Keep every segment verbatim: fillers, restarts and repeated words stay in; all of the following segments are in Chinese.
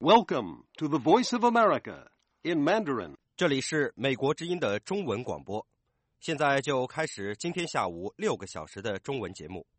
Welcome to the Voice of America in Mandarin. 这里是美国之音的中文广播，现在就开始今天下午六个小时的中文节目。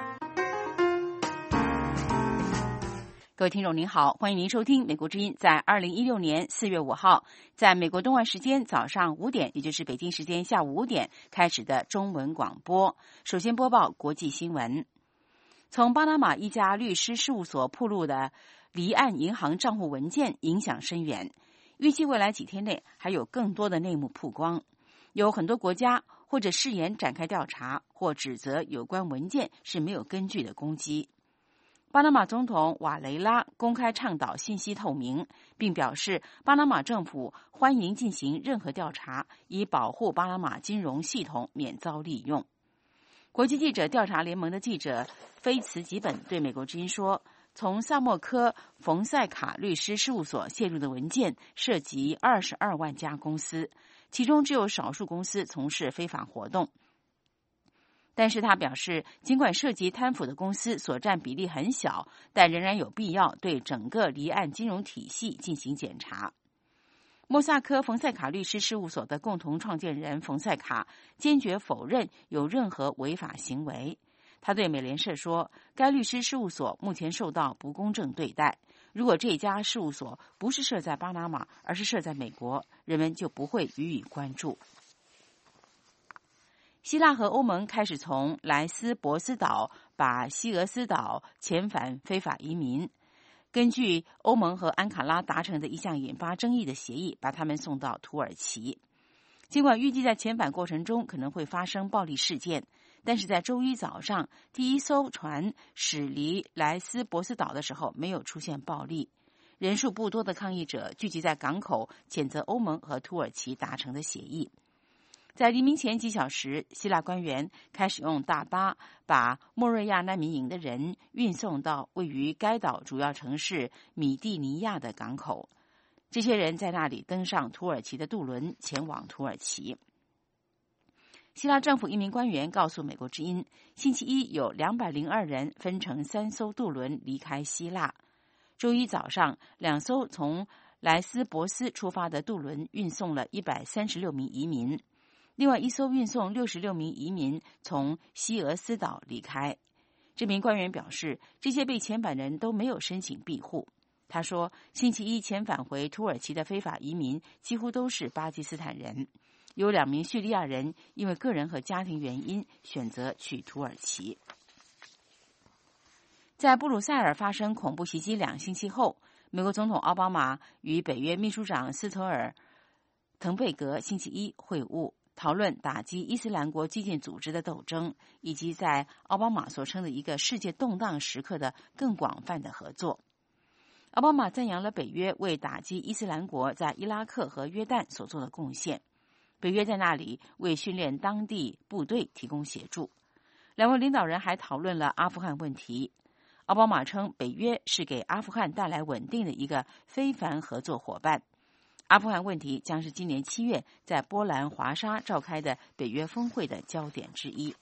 各位听众您好，欢迎您收听美国之音在二零一六年四月五号在美国东岸时间早上五点，也就是北京时间下午五点开始的中文广播。首先播报国际新闻。从巴拿马一家律师事务所曝露的离岸银行账户文件影响深远，预计未来几天内还有更多的内幕曝光。有很多国家或者誓言展开调查，或指责有关文件是没有根据的攻击。巴拿马总统瓦雷拉公开倡导信息透明，并表示巴拿马政府欢迎进行任何调查，以保护巴拿马金融系统免遭利用。国际记者调查联盟的记者菲茨吉本对美国之音说，从萨默科冯塞卡律师事务所泄露的文件涉及二十二万家公司，其中只有少数公司从事非法活动。但是他表示，尽管涉及贪腐的公司所占比例很小，但仍然有必要对整个离岸金融体系进行检查。莫萨科冯塞卡律师事务所的共同创建人冯塞卡坚决否认有任何违法行为。他对美联社说，该律师事务所目前受到不公正对待，如果这家事务所不是设在巴拿马，而是设在美国，人们就不会予以关注。希腊和欧盟开始从莱斯博斯岛把西俄斯岛遣返非法移民，根据欧盟和安卡拉达成的一项引发争议的协议，把他们送到土耳其。尽管预计在遣返过程中可能会发生暴力事件，但是在周一早上第一艘船驶离莱斯博斯岛的时候没有出现暴力。人数不多的抗议者聚集在港口，谴责欧盟和土耳其达成的协议。在黎明前几小时，希腊官员开始用大巴把莫瑞亚难民营的人运送到位于该岛主要城市米蒂尼亚的港口。这些人在那里登上土耳其的渡轮，前往土耳其。希腊政府一名官员告诉美国之音，星期一有两百零二人分成三艘渡轮离开希腊。周一早上，两艘从莱斯博斯出发的渡轮运送了一百三十六名移民。另外一艘运送六十六名移民从西俄斯岛离开。这名官员表示，这些被遣返人都没有申请庇护。他说，星期一遣返回土耳其的非法移民几乎都是巴基斯坦人，有两名叙利亚人因为个人和家庭原因选择去土耳其。在布鲁塞尔发生恐怖袭击两星期后，美国总统奥巴马与北约秘书长斯托尔滕贝格星期一会晤，讨论打击伊斯兰国激进组织的斗争，以及在奥巴马所称的一个世界动荡时刻的更广泛的合作。奥巴马赞扬了北约为打击伊斯兰国在伊拉克和约旦所做的贡献，北约在那里为训练当地部队提供协助。两位领导人还讨论了阿富汗问题。奥巴马称北约是给阿富汗带来稳定的一个非凡合作伙伴。阿富汗问题将是今年七月在波兰华沙召开的北约峰会的焦点之一。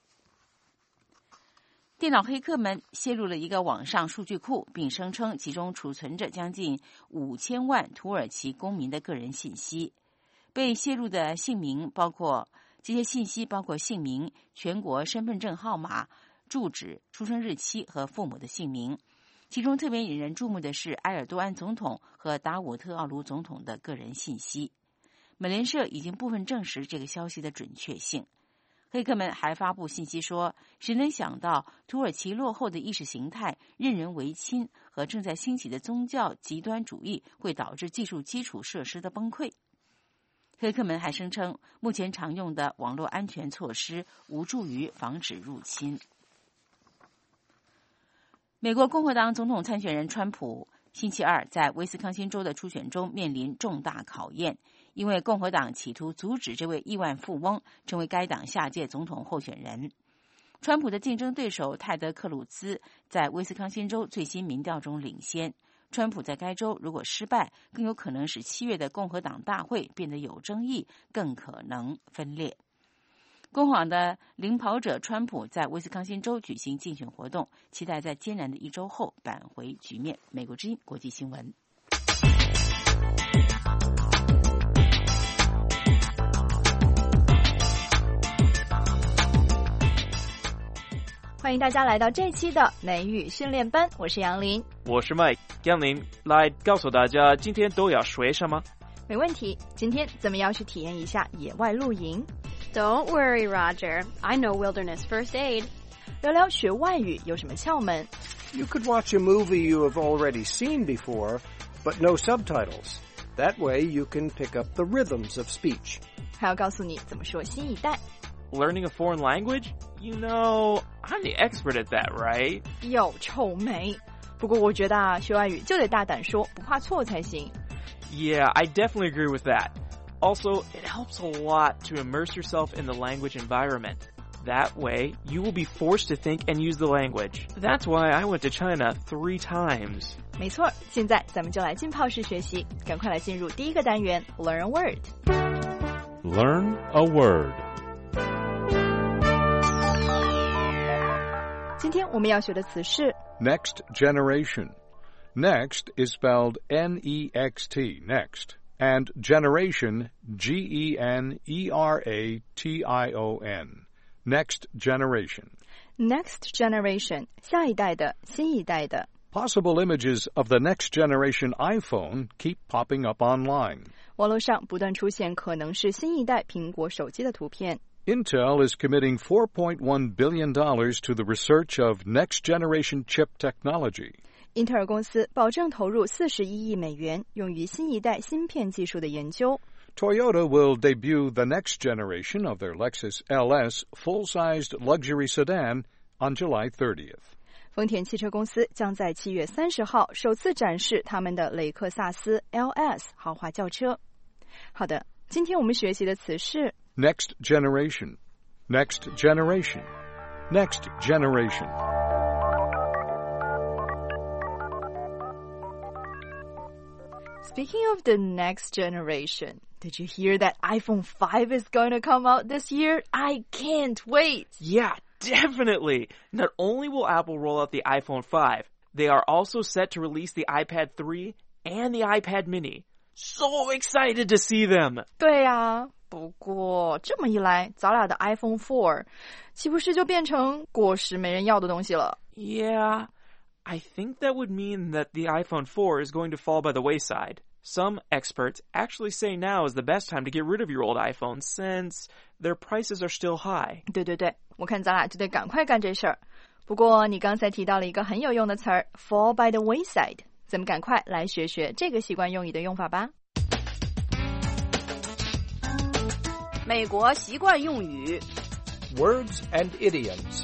电脑黑客们泄露了一个网上数据库，并声称其中储存着将近五千万土耳其公民的个人信息。被泄露的姓名包括这些信息包括姓名、全国身份证号码、住址、出生日期和父母的姓名。其中特别引人注目的是埃尔多安总统和达武特奥卢总统的个人信息。美联社已经部分证实这个消息的准确性。黑客们还发布信息说，谁能想到土耳其落后的意识形态、任人唯亲和正在兴起的宗教极端主义会导致技术基础设施的崩溃。黑客们还声称，目前常用的网络安全措施无助于防止入侵。美国共和党总统参选人川普星期二在威斯康星州的初选中面临重大考验，因为共和党企图阻止这位亿万富翁成为该党下届总统候选人。川普的竞争对手泰德·克鲁兹在威斯康星州最新民调中领先。川普在该州如果失败，更有可能使七月的共和党大会变得有争议，更可能分裂。共和党的领跑者川普在威斯康星州举行竞选活动，期待在艰难的一周后扳回局面。美国之音国际新闻。 欢迎大家来到这期的美语训练班，我是杨林， 我是 Mike。杨林来告诉大家今天都要学什么？ 没问题，今天咱们要去体验一下野外露营。 Don't worry, Roger. I know wilderness first aid. 聊聊学外语有什么窍门。 You could watch a movie you have already seen before, but no subtitles. That way you can pick up the rhythms of speech. 还要告诉你怎么说新一代。 Learning a foreign language? You know, I'm the expert at that, right? 有臭美。不过我觉得啊，学外语就得大胆说，不怕错才行。 Yeah, I definitely agree with that. Also, it helps a lot to immerse yourself in the language environment. That way, you will be forced to think and use the language. That's why I went to China three times. 没错，现在咱们就来浸泡式学习，赶快来进入第一个单元 Learn a Word. Learn a word. 今天我们要学的词是 Next generation. Next is spelled N E X T, next, and generation, G E N E R A T I O N. Next generation. Next generation, 下一代的，新一代的。 Possible images of the next generation iPhone keep popping up online. 网络上不断出现可能是新一代苹果手机的图片。 Intel is committing four point one billion dollars to the research of next-generation chip technology. 英特尔公司保证投入四十一亿美元，用于新一代芯片技术的研究。 Toyota will debut the next generation of their Lexus L S full-sized luxury sedan on July thirtieth. 丰田汽车公司将在七月三十号首次展示他们的雷克萨斯 L S 豪华轿车。好的，今天我们学习的词是 Next generation. Next generation. Next generation. Speaking of the next generation, did you hear that iPhone five is going to come out this year? I can't wait. Yeah, definitely. Not only will Apple roll out the iPhone five, they are also set to release the iPad three and the iPad mini. So excited to see them. 对啊，不过这么一来，咱俩的 iPhone four 岂不是就变成过时没人要的东西了？ Yeah, I think that would mean that the iPhone four is going to fall by the wayside. Some experts actually say now is the best time to get rid of your old iPhone since their prices are still high. 对对对，我看咱俩就得赶快干这事儿。不过你刚才提到了一个很有用的词儿 fall by the wayside， 咱们赶快来学学这个习惯用语的用法吧。 美国习惯用语 Words and idioms.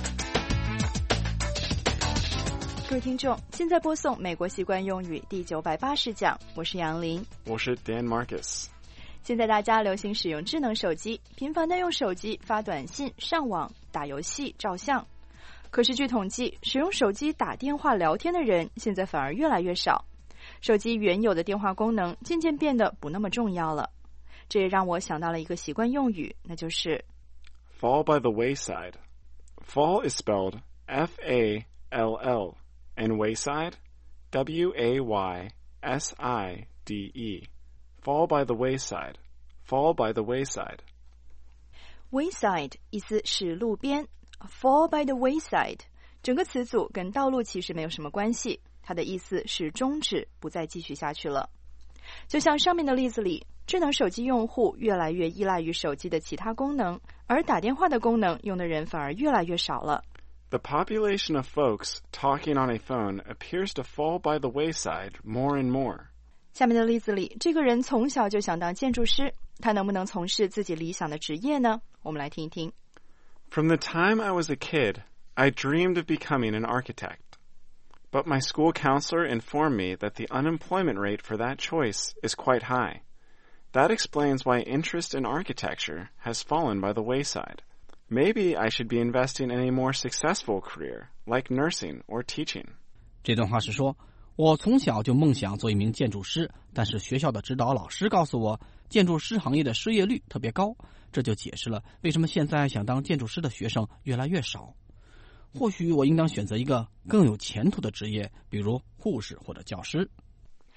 各位听众，现在播送美国习惯用语第九百八十讲，我是杨林， 我是 Dan Marcus。 现在大家流行使用智能手机，频繁地用手机发短信、上网、打游戏、照相。可是据统计，使用手机打电话聊天的人现在反而越来越少，手机原有的电话功能渐渐变得不那么重要了。这也让我想到了一个习惯用语，那就是 fall by the wayside. Fall is spelled F A L L, and wayside, W A Y S I D E. Fall by the wayside. Fall by the wayside. Wayside 意思是路边， Fall by the wayside 整个词组跟道路其实没有什么关系，它的意思是终止，不再继续下去了。就像上面的例子里，智能手机用户越来越依赖于手机的其他功能，而打电话的功能用的人反而越来越少了。 The population of folks talking on a phone appears to fall by the wayside more and more. 下面的例子里，这个人从小就想当建筑师，他能不能从事自己理想的职业呢？我们来听一听。 From the time I was a kid, I dreamed of becoming an architect. But my school counselor informed me that the unemployment rate for that choice is quite high. That explains why interest in architecture has fallen by the wayside. Maybe I should be investing in a more successful career, like nursing or teaching. 这段话是说，我从小就梦想做一名建筑师，但是学校的指导老师告诉我，建筑师行业的失业率特别高，这就解释了为什么现在想当建筑师的学生越来越少。或许我应当选择一个更有前途的职业，比如护士或者教师。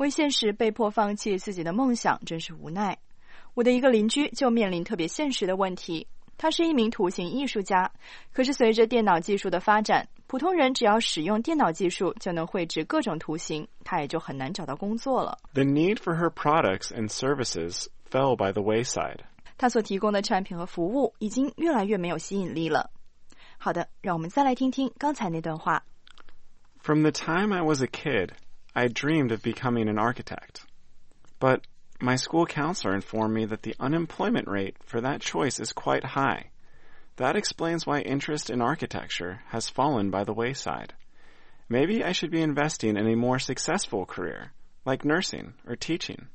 为现实被迫放弃自己的梦想，真是无奈。我的一个邻居就面临特别现实的问题，他是一名图形艺术家，可是随着电脑技术的发展，普通人只要使用电脑技术就能绘制各种图形，他也就很难找到工作了。 The need for her products and services fell by the wayside. 他所提供的产品和服务已经越来越没有吸引力了。好的，让我们再来听听刚才那段话。 From the time I was a kid, I dreamed of becoming an architect. But my school counselor informed me that the unemployment rate for that choice is quite high. That explains why interest in architecture has fallen by the wayside. Maybe I should be investing in a more successful career, like nursing or teaching.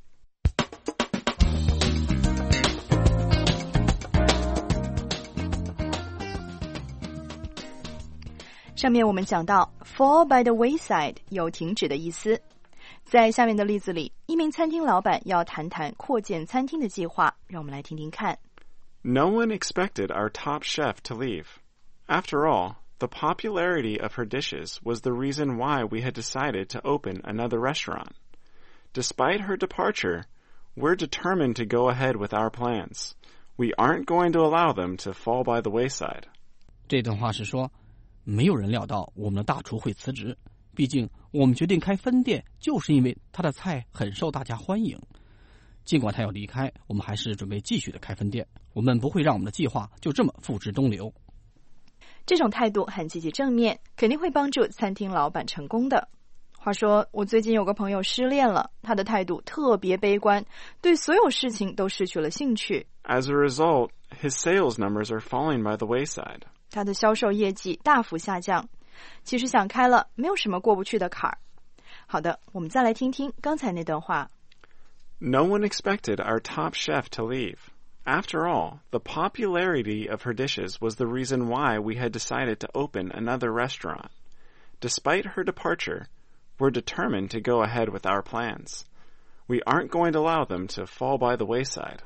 上面我们讲到 fall by the wayside 有停止的意思。在下面的例子里，一名餐厅老板要谈谈扩建餐厅的计划，让我们来听听看。 No one expected our top chef to leave. After all, the popularity of her dishes was the reason why we had decided to open another restaurant. Despite her departure, we're determined to go ahead with our plans. We aren't going to allow them to fall by the wayside. 这段话是说，没有人料到我们的大厨会辞职，毕竟我们决定开分店就是因为他的菜很受大家欢迎。尽管他要离开，我们还是准备继续的开分店，我们不会让我们的计划就这么付之东流。 这种态度很积极正面，肯定会帮助餐厅老板成功的。话说，我最近有个朋友失恋了，他的态度特别悲观，对所有事情都失去了兴趣。 As a result, his sales numbers are falling by the wayside. 他的销售业绩大幅下降。其实想开了，没有什么过不去的坎儿。好的，我们再来听听刚才那段话。 No one expected our top chef to leave. After all, the popularity of her dishes was the reason why we had decided to open another restaurant. Despite her departure, we're determined to go ahead with our plans. We aren't going to allow them to fall by the wayside.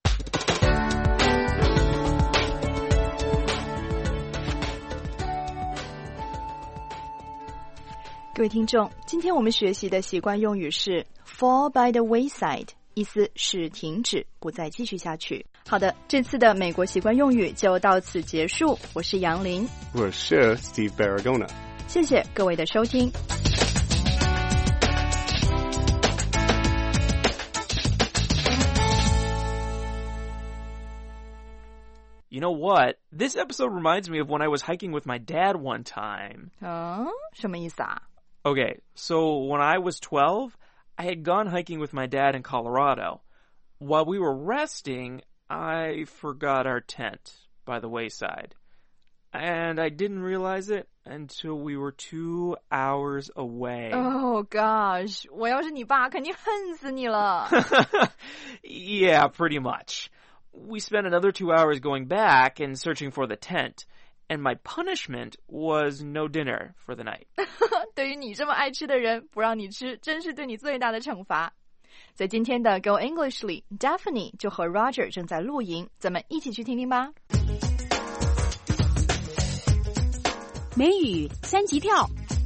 各位听众，今天我们学习的习惯用语是 fall by the wayside， 意思是停止，不再继续下去。好的，这次的美国习惯用语就到此结束。我是杨林， 我是 Steve Baragona。 谢谢各位的收听。 You know what? This episode reminds me of when I was hiking with my dad one time. 啊，什么意思啊？ Okay, so when I was twelve, I had gone hiking with my dad in Colorado. While we were resting, I forgot our tent by the wayside. And I didn't realize it until we were two hours away. Oh gosh, 我要是你爸肯定恨死你了。 Yeah, pretty much. We spent another two hours going back and searching for the tent, and my punishment was no dinner for the night. 对于你这么爱吃的人，不让你吃，真是对你最大的惩罚。在今天的 Go English 里 Daphne 就和 Roger 正在露营，咱们一起去听听吧。 美语三级跳。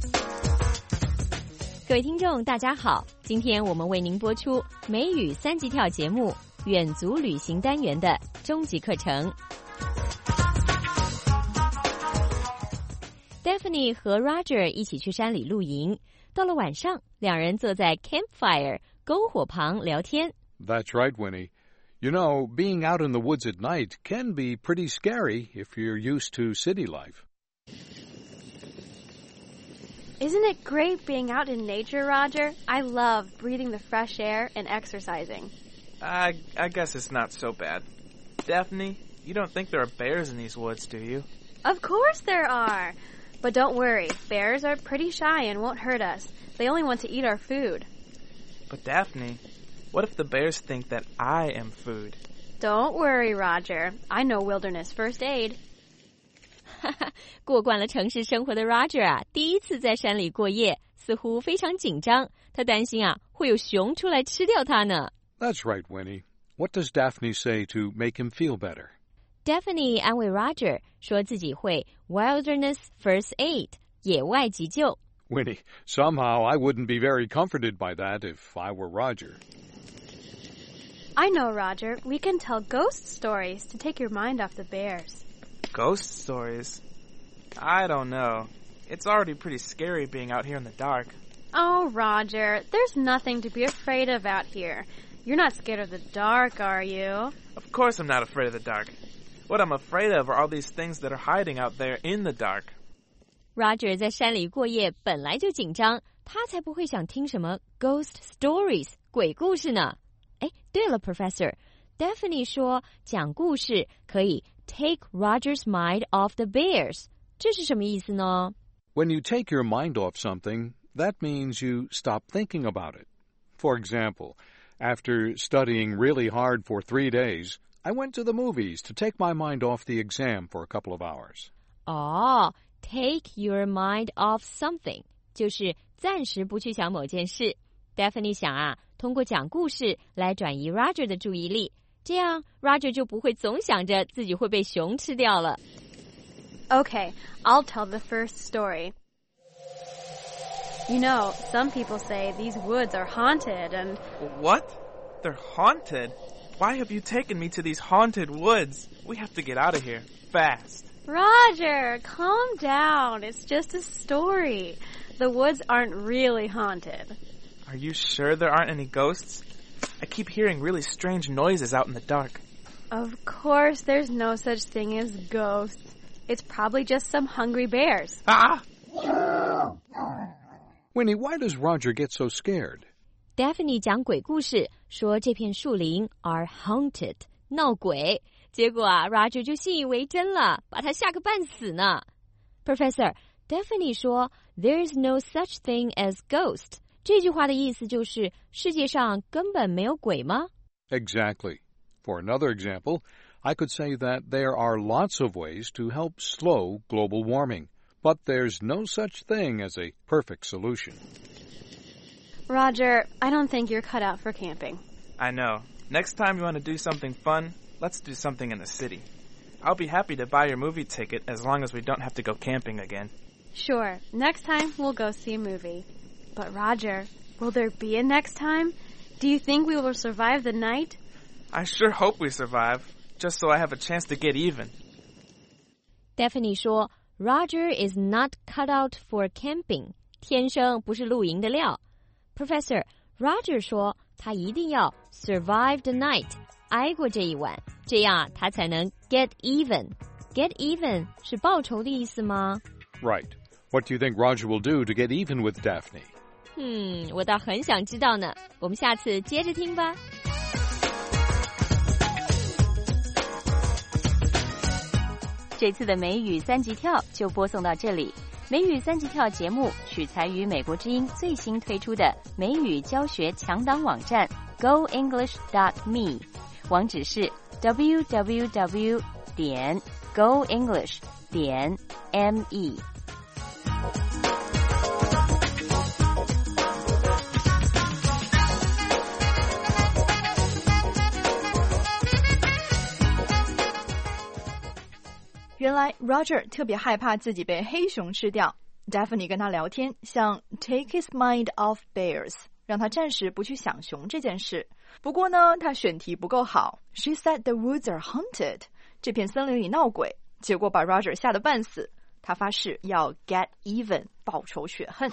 各位听众大家好，今天我们为您播出美语三级跳节目远足旅行单元的终极课程。Daphne 和 Roger 一起去山里露营，到了晚上，两人坐在 campfire 篝火旁聊天。 That's right, Winnie. You know, being out in the woods at night can be pretty scary if you're used to city life. Isn't it great being out in nature, Roger? I love breathing the fresh air and exercising. I, I guess it's not so bad. Daphne, you don't think there are bears in these woods, do you? Of course there are. But don't worry, bears are pretty shy and won't hurt us. They only want to eat our food. But Daphne, what if the bears think that I am food? Don't worry, Roger. I know wilderness first aid. 过惯了城市生活的 Roger 啊，第一次在山里过夜，似乎非常紧张。他担心啊，会有熊出来吃掉他呢。 That's right, Winnie. What does Daphne say to make him feel better? Daphne 安慰 Roger 说自己会 wilderness first aid 野外急救。 Winnie, somehow I wouldn't be very comforted by that if I were Roger. I know, Roger. We can tell ghost stories to take your mind off the bears. Ghost stories? I don't know. It's already pretty scary being out here in the dark. Oh, Roger, there's nothing to be afraid of out here. You're not scared of the dark, are you? Of course I'm not afraid of the dark. What I'm afraid of are all these things that are hiding out there in the dark. Roger 在山里过夜本来就紧张，他才不会想听什么 ghost stories 鬼故事呢。哎，对了 Professor， Daphne 说讲故事可以 take Roger's mind off the bears， 这是什么意思呢？ When you take your mind off something, that means you stop thinking about it. For example, after studying really hard for three days, I went to the movies to take my mind off the exam for a couple of hours. 哦 take your mind off something 就是暂时不去想某件事。Daphne 想啊，通过讲故事来转移 Roger 的注意力，这样 Roger 就不会总想着自己会被熊吃掉了。 Okay, I'll tell the first story. You know, some people say these woods are haunted and... What? They're haunted? Why have you taken me to these haunted woods? We have to get out of here, fast. Roger, calm down. It's just a story. The woods aren't really haunted. Are you sure there aren't any ghosts? I keep hearing really strange noises out in the dark. Of course, there's no such thing as ghosts. It's probably just some hungry bears. Ah! Winnie, why does Roger get so scared? Daphne 讲鬼故事，说这片树林 are haunted， 闹鬼。结果啊 ，Roger 就信以为真了，把他吓个半死呢。Professor, Daphne 说 "There's no such thing as ghost." 这句话的意思就是世界上根本没有鬼吗？ Exactly. For another example, I could say that there are lots of ways to help slow global warming, but there's no such thing as a perfect solution. Roger, I don't think you're cut out for camping. I know. Next time you want to do something fun, let's do something in the city. I'll be happy to buy your movie ticket as long as we don't have to go camping again. Sure. Next time, we'll go see a movie. But Roger, will there be a next time? Do you think we will survive the night? I sure hope we survive, just so I have a chance to get even. Daphne 说 Roger is not cut out for camping. 天生不是露营的料。Professor, Roger 说他一定要 survive the night, 挨过这一晚，这样他才能 get even. Get even 是报仇的意思吗？ Right. What do you think Roger will do to get even with Daphne? 嗯，我倒很想知道呢。我们下次接着听吧。 这次的美语三级跳就播送到这里。美语三级跳节目取材于美国之音最新推出的美语教学强档网站 go english dot me， 网址是 w w w 点 go english 点 me。 原来 Roger 特别害怕自己被黑熊吃掉。Daphne 跟他聊天，想 take his mind off bears， 让他暂时不去想熊这件事。不过呢，他选题不够好。She said the woods are haunted， 这片森林里闹鬼，结果把 Roger 吓得半死。他发誓要 get even， 报仇雪恨。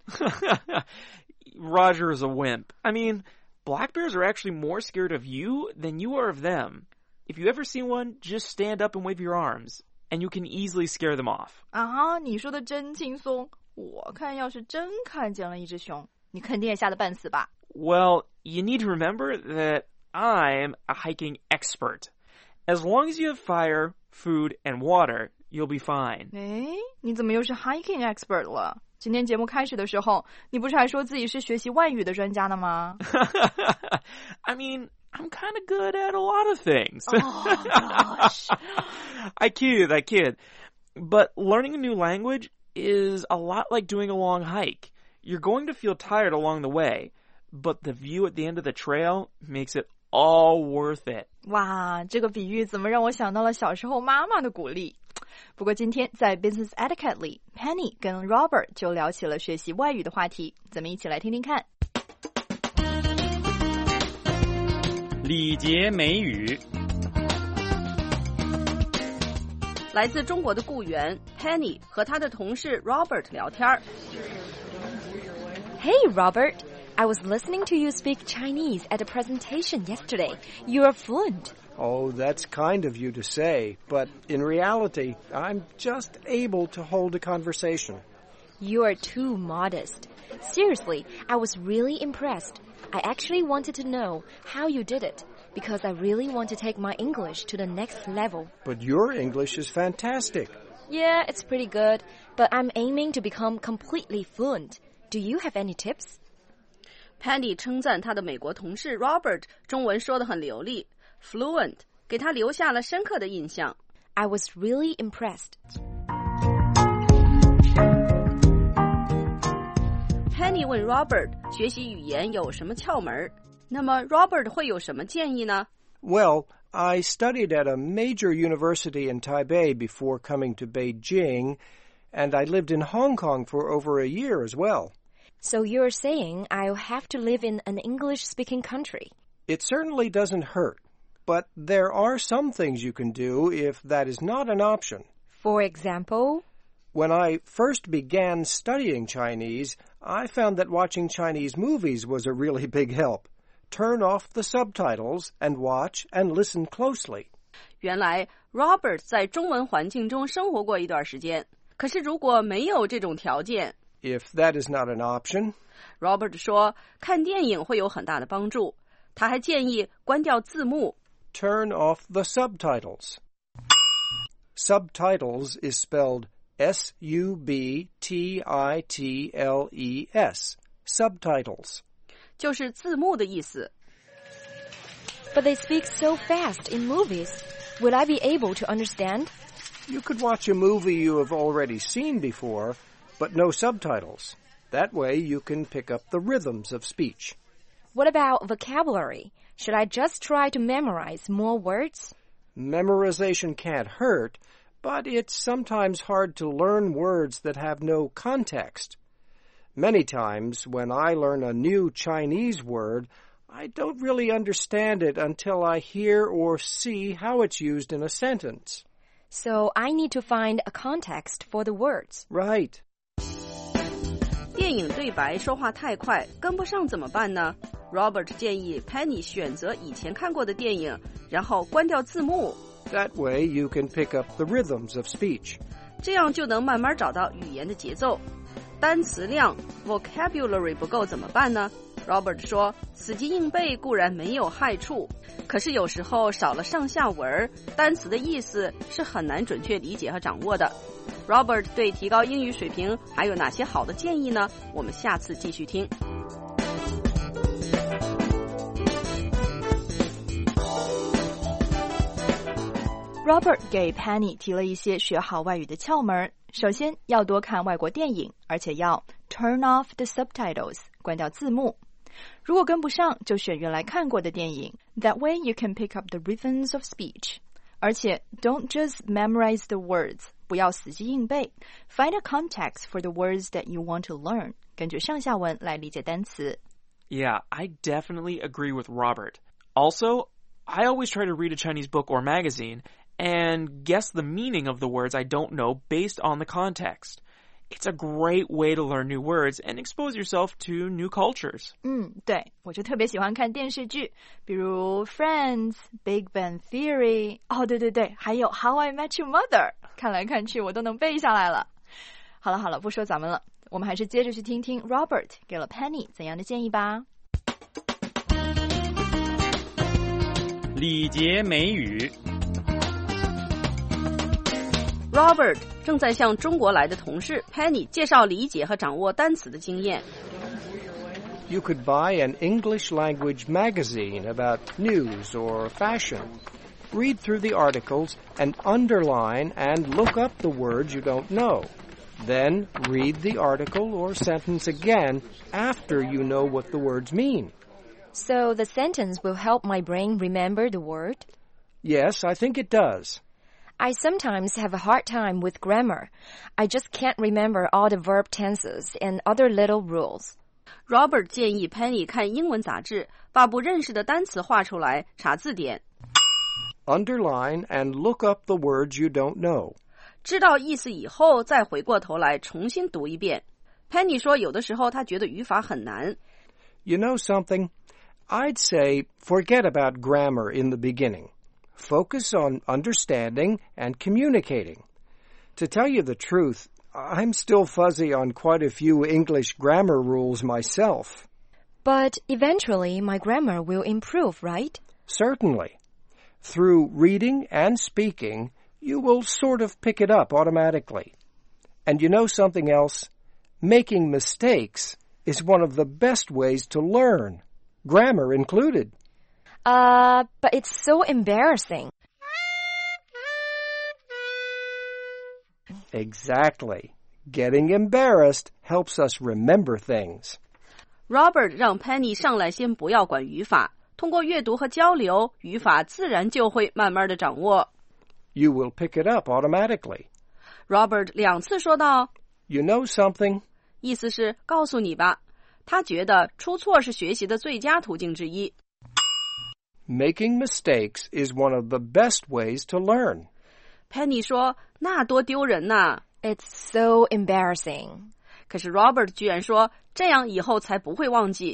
Roger is a wimp. I mean, black bears are actually more scared of you than you are of them. If you ever see one, just stand up and wave your arms.And you can easily scare them off. 啊，你说的真轻松。我看要是真看见了一只熊，你肯定也吓得半死吧？ Well, you need to remember that I'm a hiking expert. As long as you have fire, food, and water, you'll be fine. 诶，你怎么又是 hiking expert 了？今天节目开始的时候，你不是还说自己是学习外语的专家呢吗？ I mean...I'm kind of good at a lot of things. Oh, gosh. I kid, I kid. But learning a new language is a lot like doing a long hike. You're going to feel tired along the way, but the view at the end of the trail makes it all worth it. 哇，这个比喻怎么让我想到了小时候妈妈的鼓励？ 不过今天在 Business Etiquette 里 Penny 跟 Robert 就聊起了学习外语的话题，咱们一起来听听看。 礼节美语。 来自中国的雇员 Penny 和他的同事 Robert 聊天。 Hey, Robert. I was listening to you speak Chinese at a presentation yesterday. You are fluent. Oh, that's kind of you to say, but in reality, I'm just able to hold a conversation. You are too modest. Seriously, I was really impressed. I actually wanted to know how you did it, because I really want to take my English to the next level. But your English is fantastic. Yeah, it's pretty good, but I'm aiming to become completely fluent. Do you have any tips? Penny 称赞他的美国同事 Robert 中文说得很流利 fluent 给他留下了深刻的印象。 I was really impressed. Penny 问 Robert 学习语言有什么窍门，那么 Robert 会有什么建议呢？ Well, I studied at a major university in Taipei before coming to Beijing, and I lived in Hong Kong for over a year as well. So you're saying I'll have to live in an English-speaking country? It certainly doesn't hurt, but there are some things you can do if that is not an option. For example? When I first began studying Chinese, I found that watching Chinese movies was a really big help. Turn off the subtitles and watch and listen closely. 原来 Robert 在中文环境中生活过一段时间，可是如果没有这种条件， If that is not an option, Robert 说看电影会有很大的帮助。他还建议关掉字幕。 Turn off the subtitles. Subtitles is spelled S U B T I T L E S. Subtitles. 就是字幕的意思。 But they speak so fast in movies. Will I be able to understand? You could watch a movie you have already seen before, but no subtitles. That way you can pick up the rhythms of speech. What about vocabulary? Should I just try to memorize more words? Memorization can't hurt, but it's sometimes hard to learn words that have no context. Many times when I learn a new Chinese word, I don't really understand it until I hear or see how it's used in a sentence. So I need to find a context for the words. Right. 电影对白说话太快，跟不上怎么办呢？ Robert 建议 Penny 选择以前看过的电影，然后关掉字幕。 That way you can pick up the rhythms of speech. 这样就能慢慢找到语言的节奏。单词量 vocabulary 不够怎么办呢？ Robert 说死记硬背固然没有害处，可是有时候少了上下文，单词的意思是很难准确理解和掌握的。 Robert 对提高英语水平还有哪些好的建议呢？我们下次继续听。 Robert 给 Penny 提了一些学好外语的窍门。首先要多看外国电影，而且要 turn off the subtitles， 关掉字幕。如果跟不上，就选原来看过的电影。That way you can pick up the rhythms of speech. 而且 don't just memorize the words， 不要死记硬背。Find a context for the words that you want to learn. 根据上下文来理解单词。 Yeah, I definitely agree with Robert. Also, I always try to read a Chinese book or magazine and guess the meaning of the words I don't know based on the context. It's a great way to learn new words and expose yourself to new cultures. 嗯，对，我就特别喜欢看电视剧，比如 Friends、Big Bang Theory， 哦，对对对，还有 How I Met Your Mother， 看来看去我都能背下来了。好了好了，不说咱们了，我们还是接着去听听 Robert 给了 Penny 怎样的建议吧。 礼节美语。 Robert 正在向中国来的同事 Penny 介绍理解和掌握单词的经验。 You could buy an English language magazine about news or fashion. Read through the articles and underline and look up the words you don't know. Then read the article or sentence again after you know what the words mean. So the sentence will help my brain remember the word? Yes, I think it does. I sometimes have a hard time with grammar. I just can't remember all the verb tenses and other little rules. Robert 建议 Penny 看英文杂志，把不认识的单词画出来，查字典。 Underline and look up the words you don't know. 知道意思以后，再回过头来重新读一遍。Penny 说，有的时候她觉得语法很难。 You know something? I'd say forget about grammar in the beginning. Focus on understanding and communicating. To tell you the truth, I'm still fuzzy on quite a few English grammar rules myself. But eventually my grammar will improve, right? Certainly. Through reading and speaking, you will sort of pick it up automatically. And you know something else? Making mistakes is one of the best ways to learn, grammar included. Uh, but it's so embarrassing. Exactly. Getting embarrassed helps us remember things. Robert 让 Penny 上来先不要管语法，通过阅读和交流，语法自然就会慢慢的掌握。 You will pick it up automatically. Robert 两次说到 You know something? 意思是告诉你吧。他觉得出错是学习的最佳途径之一。 Making mistakes is one of the best ways to learn. Penny 说，那多丢人呐。 It's so embarrassing. 可是 Robert 居然说，这样以后才不会忘记。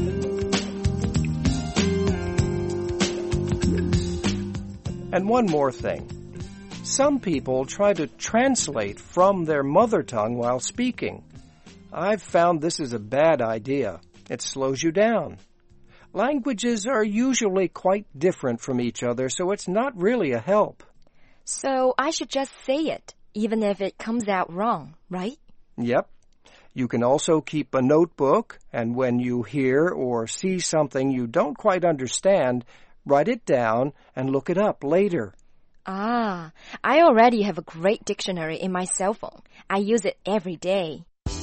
And one more thing. Some people try to translate from their mother tongue while speaking. I've found this is a bad idea. It slows you down. Languages are usually quite different from each other, so it's not really a help. So I should just say it, even if it comes out wrong, right? Yep. You can also keep a notebook, and when you hear or see something you don't quite understand, write it down and look it up later. Ah, I already have a great dictionary in my cell phone. I use it every day.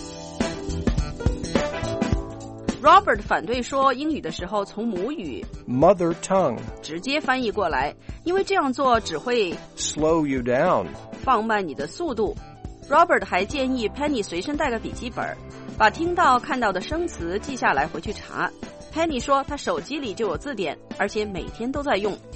Robert 反对说英语的时候从母语 mother tongue 直接翻译过来，因为这样做只会 slow you down 放慢你的速度。Robert 还建议 Penny 随身带个笔记本，把听到看到的生词记下来回去查。Penny 说她手机里就有字典，而且每天都在用。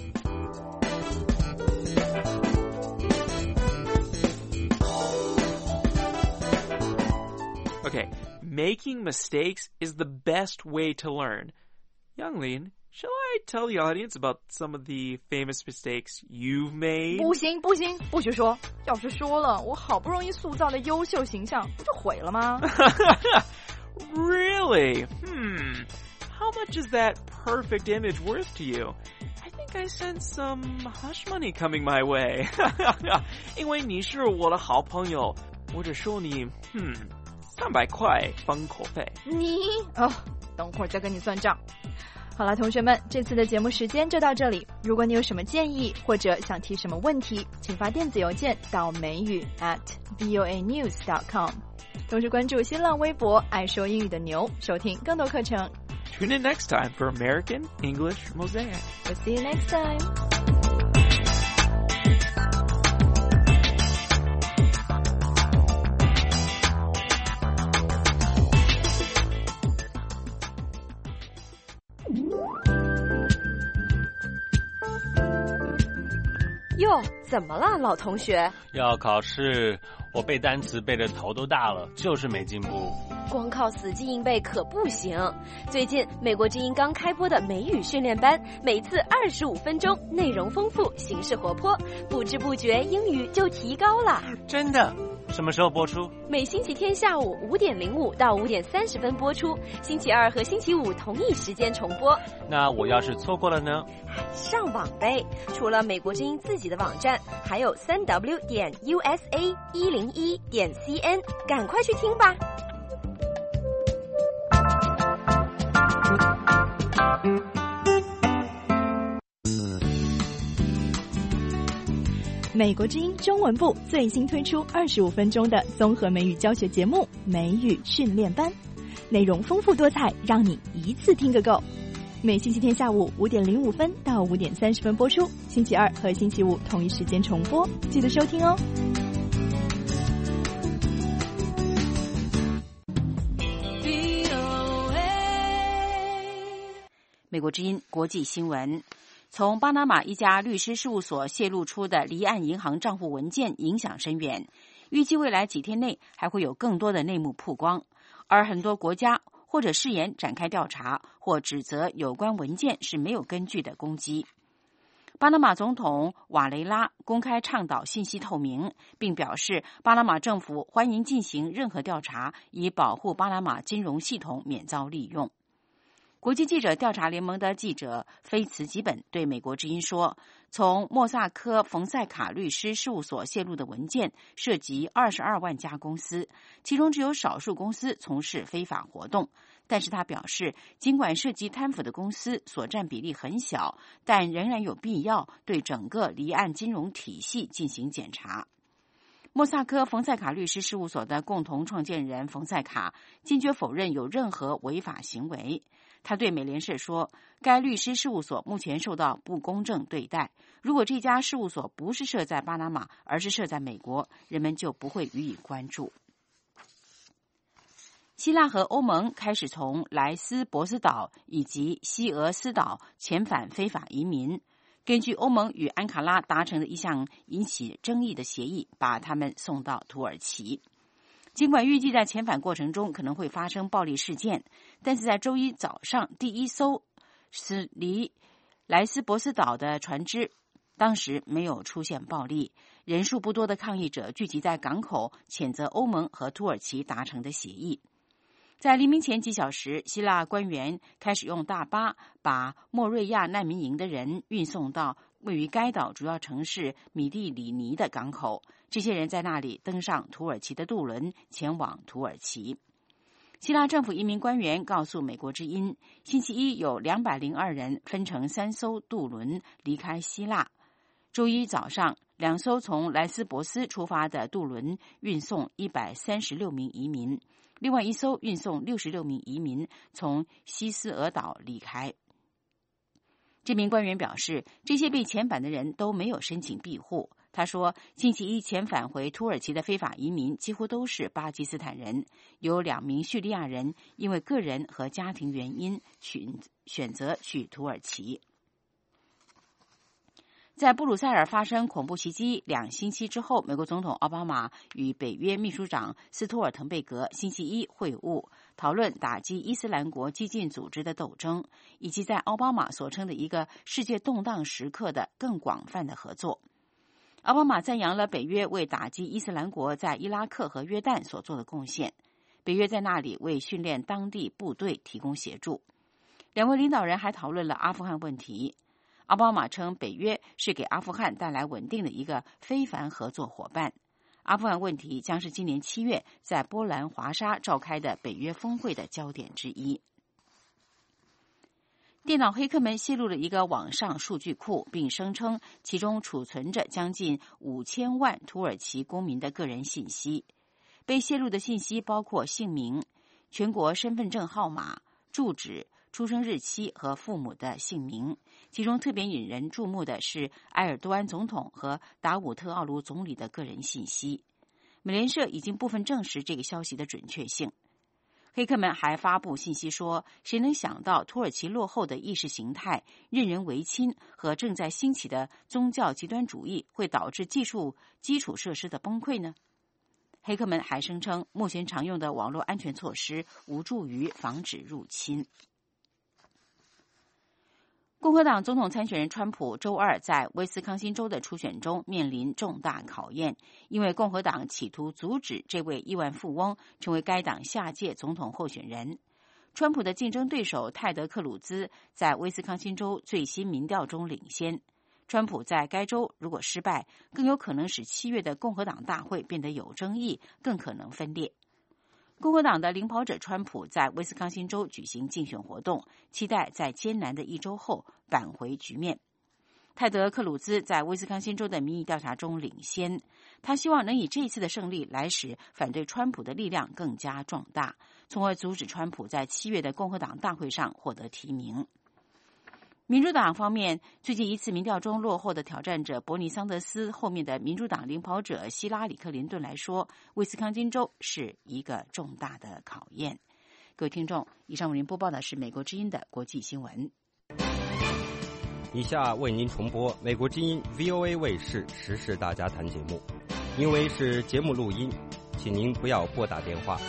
Okay, making mistakes is the best way to learn. Younglin, shall I tell the audience about some of the famous mistakes you've made? 不行不行，不许说！要是说了，我好不容易塑造的优秀形象不就毁了吗？ Really? Hmm. How much is that perfect image worth to you? I think I sense some hush money coming my way. 因为你是我的好朋友，我只收你，hmm, 三百块封口费。 你哦，等会儿再跟你算账。好了，同学们，这次的节目时间就到这里。如果你有什么建议或者想提什么问题，请发电子邮件到美语 at voa news dot com。同时关注新浪微博爱说英语的牛，收听更多课程。 Tune in next time for American English Mosaic. We'll see you next time. 哟，怎么了，老同学？ 要考试，我背单词背得头都大了，就是没进步。 光靠死记硬背可不行。最近美国之音刚开播的美语训练班，每次二十五分钟，内容丰富，形式活泼，不知不觉英语就提高了。 真的？什么时候播出？ 每星期天下午五点零五到五点三十分播出，星期二和星期五同一时间重播。 那我要是错过了呢？ 上网呗，除了美国之音自己的网站，还有三 w 点 u s a 一零一点 c n， 赶快去听吧。 美国之音中文部最新推出二十五分钟的综合美语教学节目《美语训练班》，内容丰富多彩，让你一次听个够。 每星期天下午五点零五分到五点三十分播出，星期二和星期五同一时间重播，记得收听哦。 美国之音国际新闻。从巴拿马一家律师事务所泄露出的离岸银行账户文件影响深远，预计未来几天内还会有更多的内幕曝光，而很多国家或者誓言展开调查，或指责有关文件是没有根据的攻击。巴拿马总统瓦雷拉公开倡导信息透明，并表示巴拿马政府欢迎进行任何调查，以保护巴拿马金融系统免遭利用。国际记者调查联盟的记者菲茨吉本对美国之音说，从莫萨科冯塞卡律师事务所泄露的文件涉及二十二万家公司，其中只有少数公司从事非法活动。但是他表示，尽管涉及贪腐的公司所占比例很小，但仍然有必要对整个离岸金融体系进行检查。莫萨科冯塞卡律师事务所的共同创建人冯塞卡坚决否认有任何违法行为。他对美联社说，该律师事务所目前受到不公正对待，如果这家事务所不是设在巴拿马，而是设在美国，人们就不会予以关注。希腊和欧盟开始从莱斯博斯岛以及西俄斯岛遣返非法移民，根据欧盟与安卡拉达成的一项引起争议的协议，把他们送到土耳其。尽管预计在遣返过程中可能会发生暴力事件，但是在周一早上第一艘是离莱斯博斯岛的船只当时没有出现暴力，人数不多的抗议者聚集在港口，谴责欧盟和土耳其达成的协议。在黎明前几小时，希腊官员开始用大巴把莫瑞亚难民营的人运送到位于该岛主要城市米蒂里尼的港口，这些人在那里登上土耳其的渡轮前往土耳其。希腊政府一名官员告诉美国之音，星期一有两百零二人分成三艘渡轮离开希腊。周一早上，两艘从莱斯博斯出发的渡轮运送一百三十六名移民，另外一艘运送六十六名移民从西斯俄岛离开。这名官员表示，这些被遣返的人都没有申请庇护。他说，星期一遣返回土耳其的非法移民几乎都是巴基斯坦人，有两名叙利亚人因为个人和家庭原因选择去土耳其。在布鲁塞尔发生恐怖袭击两星期之后，美国总统奥巴马与北约秘书长斯托尔滕贝格星期一会晤，讨论打击伊斯兰国激进组织的斗争，以及在奥巴马所称的一个世界动荡时刻的更广泛的合作。奥巴马赞扬了北约为打击伊斯兰国在伊拉克和约旦所做的贡献，北约在那里为训练当地部队提供协助。两位领导人还讨论了阿富汗问题。奥巴马称北约是给阿富汗带来稳定的一个非凡合作伙伴。阿富汗问题将是今年七月在波兰华沙召开的北约峰会的焦点之一。电脑黑客们泄露了一个网上数据库，并声称其中储存着将近五千万土耳其公民的个人信息。被泄露的信息包括姓名、全国身份证号码、住址、出生日期和父母的姓名，其中特别引人注目的是埃尔多安总统和达武特奥卢总理的个人信息。美联社已经部分证实这个消息的准确性。黑客们还发布信息说，谁能想到土耳其落后的意识形态、任人唯亲和正在兴起的宗教极端主义会导致技术基础设施的崩溃呢？黑客们还声称，目前常用的网络安全措施无助于防止入侵。共和党总统参选人川普周二在威斯康星州的初选中面临重大考验，因为共和党企图阻止这位亿万富翁成为该党下届总统候选人。川普的竞争对手泰德·克鲁兹在威斯康星州最新民调中领先。川普在该州如果失败，更有可能使七月的共和党大会变得有争议，更可能分裂。共和党的领跑者川普在威斯康星州举行竞选活动，期待在艰难的一周后扳回局面。泰德·克鲁兹在威斯康星州的民意调查中领先，他希望能以这次的胜利来使反对川普的力量更加壮大，从而阻止川普在七月的共和党大会上获得提名。 民主党方面，最近一次民调中落后的挑战者伯尼桑德斯后面的民主党领跑者希拉里克林顿来说，威斯康金州是一个重大的考验。各位听众，以上为您播报的是美国之音的国际新闻。 以下为您重播美国之音 V O A 卫视时事大家谈节目，因为是节目录音，请您不要拨打电话。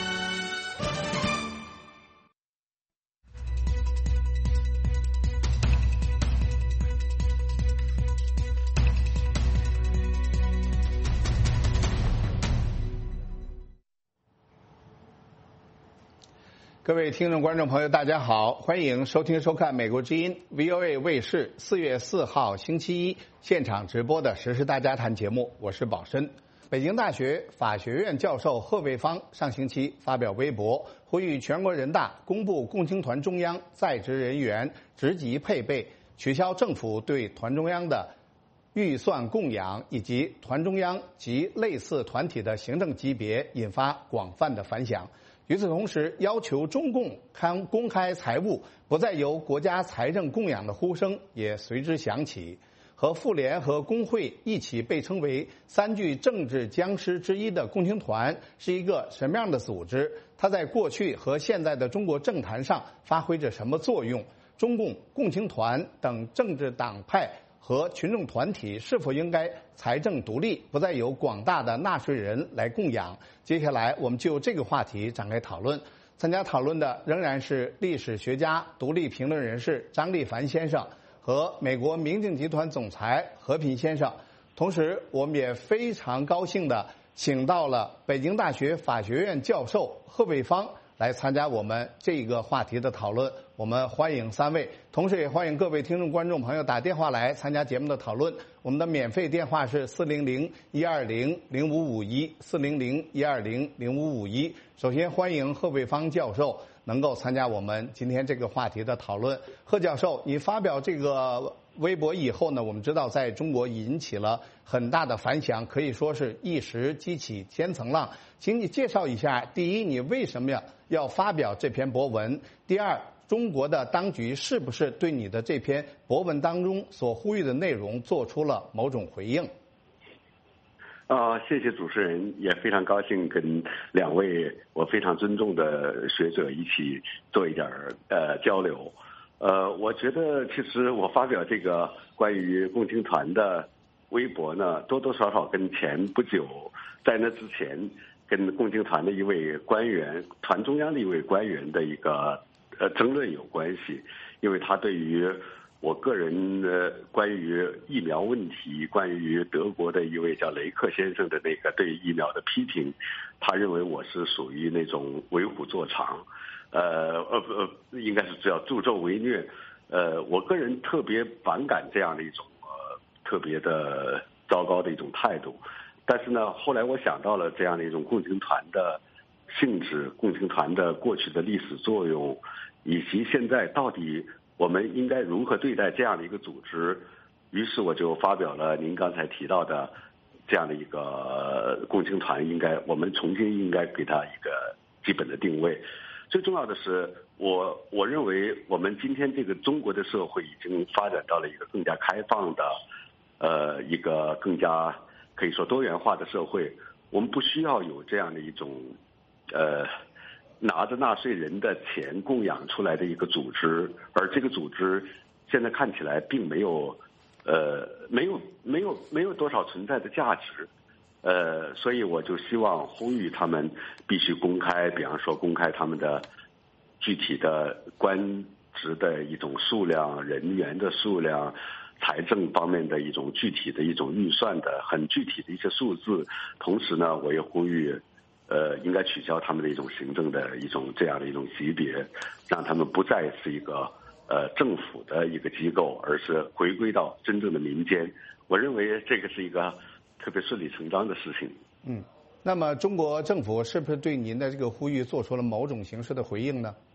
各位听众观众朋友大家好，欢迎收听收看美国之音 V O A 卫视四月四号星期一现场直播的时事大家谈节目，我是宝申。北京大学法学院教授贺卫方上星期发表微博，呼吁全国人大公布共青团中央在职人员职级配备，取消政府对团中央的预算供养以及团中央及类似团体的行政级别，引发广泛的反响。与此同时，要求中共刊公开财务，不再由国家财政供养的呼声也随之响起。和妇联和工会一起被称为三具政治僵尸之一的共青团是一个什么样的组织？它在过去和现在的中国政坛上发挥着什么作用？中共、共青团等政治党派和群众团体是否应该财政独立，不再由广大的纳税人来供养？接下来我们就这个话题展开讨论。参加讨论的仍然是历史学家、独立评论人士张立凡先生和美国明镜集团总裁和平先生。同时，我们也非常高兴地请到了北京大学法学院教授贺卫方来参加我们这个话题的讨论。我们欢迎三位，同时也欢迎各位听众观众朋友打电话来参加节目的讨论。我们的免费电话是四零零一二零零五五一四零零一二零零五五一。首先欢迎贺卫方教授能够参加我们今天这个话题的讨论。贺教授，你发表这个微博以后呢，我们知道在中国引起了很大的反响，可以说是一时激起千层浪。请你介绍一下，第一，你为什么要要发表这篇博文？第二，中国的当局是不是对你的这篇博文当中所呼吁的内容做出了某种回应？ 啊、呃，谢谢主持人，也非常高兴跟两位我非常尊重的学者一起做一点呃交流。呃，我觉得其实我发表这个关于共青团的微博呢，多多少少跟前不久在那之前跟共青团的一位官员、团中央的一位官员的一个呃争论有关系，因为他对于我个人的关于疫苗问题，关于德国的一位叫雷克先生的那个对疫苗的批评，他认为我是属于那种为虎作伥，呃呃呃，应该是叫助纣为虐。呃，我个人特别反感这样的一种呃特别的糟糕的一种态度。但是呢，后来我想到了这样的一种共青团的性质，共青团的过去的历史作用，以及现在到底我们应该如何对待这样的一个组织，于是我就发表了您刚才提到的这样的一个共青团应该，我们重新应该给它一个基本的定位。最重要的是，我我认为我们今天这个中国的社会已经发展到了一个更加开放的，呃，一个更加可以说多元化的社会。我们不需要有这样的一种，呃。拿着纳税人的钱供养出来的一个组织，而这个组织现在看起来并没有，呃，没有没有没有多少存在的价值，呃，所以我就希望呼吁他们必须公开，比方说公开他们的具体的官职的一种数量、人员的数量、财政方面的一种具体的一种预算的很具体的一些数字。同时呢，我也呼吁。呃，应该取消他们的一种行政的一种这样的一种级别，让他们不再是一个呃政府的一个机构，而是回归到真正的民间。我认为这个是一个特别顺理成章的事情。 嗯，那么中国政府是不是对您的这个呼吁做出了某种形式的回应呢？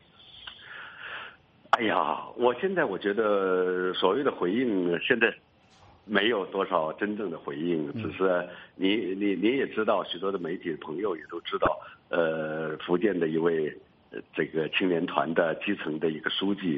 哎呀，我现在我觉得所谓的回应，现在没有多少真正的回应，只是你你你也知道，许多的媒体朋友也都知道，呃，福建的一位这个青年团的基层的一个书记，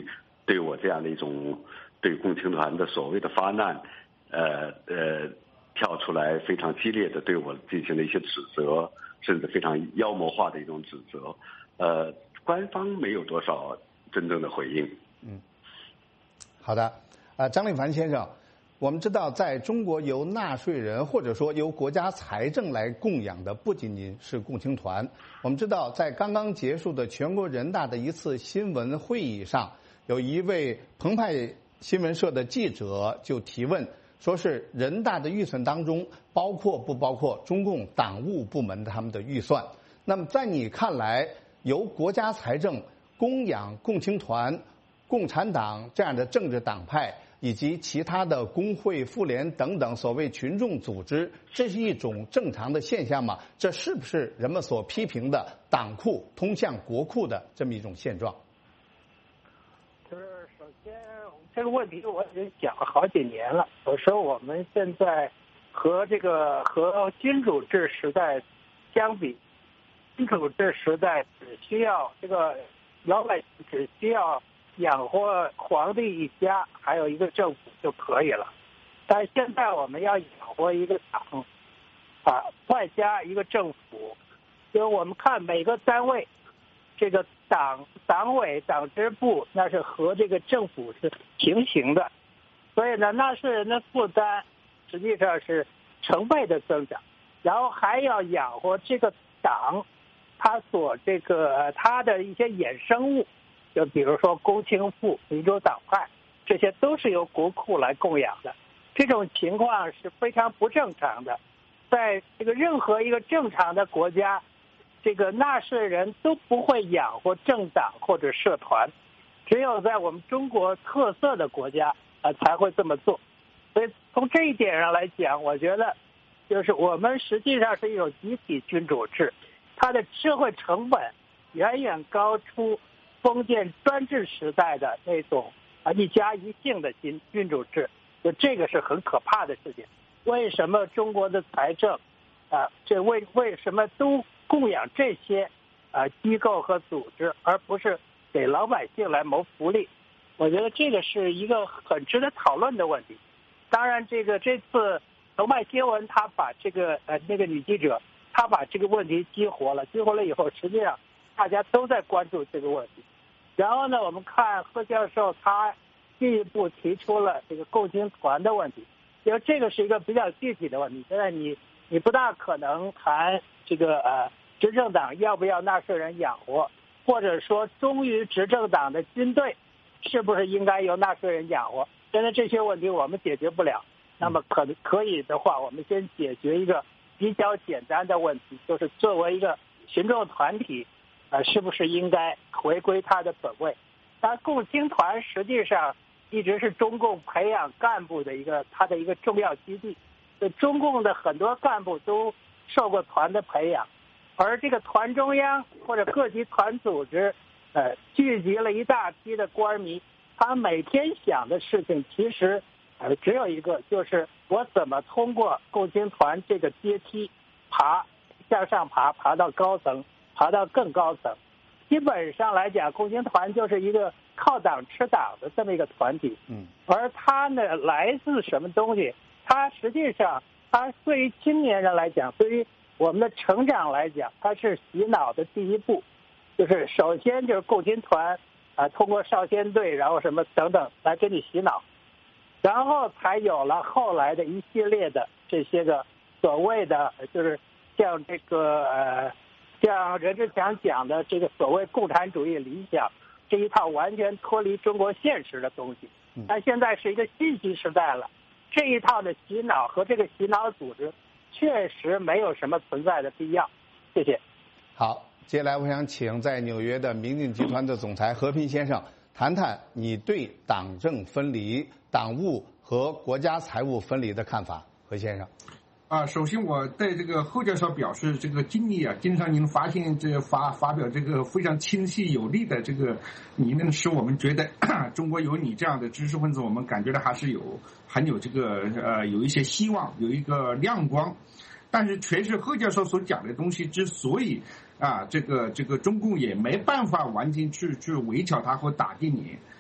对我这样的一种对共青团的所谓的发难，呃呃，跳出来非常激烈的对我进行了一些指责，甚至非常妖魔化的一种指责。呃，官方没有多少真正的回应。 嗯，好的，啊，张立凡先生。我们知道，在中国由纳税人或者说由国家财政来供养的不仅仅是共青团。我们知道，在刚刚结束的全国人大的一次新闻会议上，有一位澎湃新闻社的记者就提问，说是人大的预算当中包括不包括中共党务部门的他们的预算？那么在你看来，由国家财政供养共青团、共产党这样的政治党派，以及其他的工会、妇联等等所谓群众组织，这是一种正常的现象吗？这是不是人们所批评的党库通向国库的这么一种现状？ 就是首先这个问题我已经讲了好几年了。我说我们现在和这个和君主制时代相比，君主制时代只需要这个老百姓只需要养活皇帝一家，还有一个政府就可以了。但现在我们要养活一个党，啊，外加一个政府，就是我们看每个单位，这个党、党委、党支部，那是和这个政府是平行的，所以呢，纳税人的负担实际上是成倍的增长，然后还要养活这个党，它所这个它的一些衍生物。就比如说共青妇、民主党派，这些都是由国库来供养的，这种情况是非常不正常的。在这个任何一个正常的国家，这个纳税人都不会养活政党或者社团，只有在我们中国特色的国家啊才会这么做。所以从这一点上来讲，我觉得就是我们实际上是一种集体君主制，它的社会成本远远高出封建专制时代的那种啊一家一姓的君君主制，就这个是很可怕的事情。为什么中国的财政啊，这为为什么都供养这些啊机构和组织，而不是给老百姓来谋福利？我觉得这个是一个很值得讨论的问题。当然，这个这次澎湃新闻他把这个呃那个女记者，她把这个问题激活了，激活了以后，实际上大家都在关注这个问题。然后呢，我们看贺教授他进一步提出了这个共青团的问题，因为这个是一个比较具体的问题。现在你你不大可能谈这个呃执政党要不要纳税人养活，或者说忠于执政党的军队是不是应该由纳税人养活？现在这些问题我们解决不了。那么可可以的话，我们先解决一个比较简单的问题，就是作为一个群众团体。呃，是不是应该回归它的本位？但共青团实际上一直是中共培养干部的一个它的一个重要基地，对中共的很多干部都受过团的培养，而这个团中央或者各级团组织，呃，聚集了一大批的官迷，他每天想的事情其实呃只有一个，就是我怎么通过共青团这个阶梯爬向上爬，爬到高层。爬到更高层，基本上来讲，共青团就是一个靠党吃党的这么一个团体。嗯，而它呢，来自什么东西？它实际上，它对于青年人来讲，对于我们的成长来讲，它是洗脑的第一步。就是首先就是共青团啊、呃，通过少先队，然后什么等等来给你洗脑，然后才有了后来的一系列的这些个所谓的，就是像这个呃。像任志强讲的这个所谓共产主义理想，这一套完全脱离中国现实的东西，但现在是一个信息时代了，这一套的洗脑和这个洗脑组织确实没有什么存在的必要。谢谢。 好，接下来我想请在纽约的明镜集团的总裁何平先生谈谈你对党政分离、党务和国家财务分离的看法。何先生。 啊，首先我对这个侯教授表示这个敬意啊，经常您发现这个发发表这个非常清晰有力的这个理论，使我们觉得中国有你这样的知识分子，我们感觉到还是有很有这个呃有一些希望，有一个亮光。但是确实贺教授所讲的东西之所以啊这个这个中共也没办法完全去去围剿它或打击你，